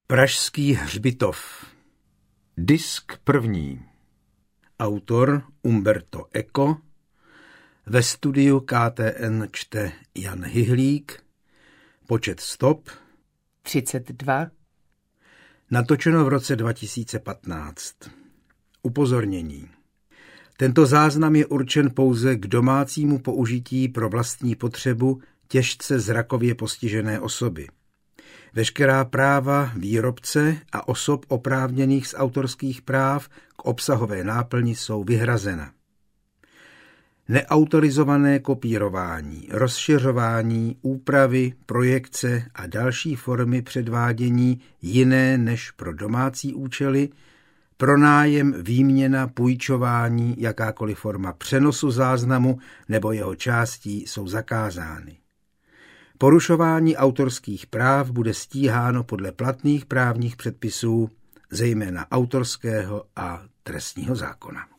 Pražský hřbitov. Disk první. Autor Umberto Eco. Ve studiu KTN čte Jan Hyhlík. Počet stop 32. Natočeno v roce 2015. Upozornění. Tento záznam je určen pouze k domácímu použití pro vlastní potřebu těžce zrakově postižené osoby. Veškerá práva výrobce a osob oprávněných z autorských práv k obsahové náplni jsou vyhrazena. Neautorizované kopírování, rozšiřování, úpravy, projekce a další formy předvádění jiné než pro domácí účely, pronájem, výměna, půjčování, jakákoliv forma přenosu záznamu nebo jeho částí jsou zakázány. Porušování autorských práv bude stíháno podle platných právních předpisů, zejména autorského a trestního zákona.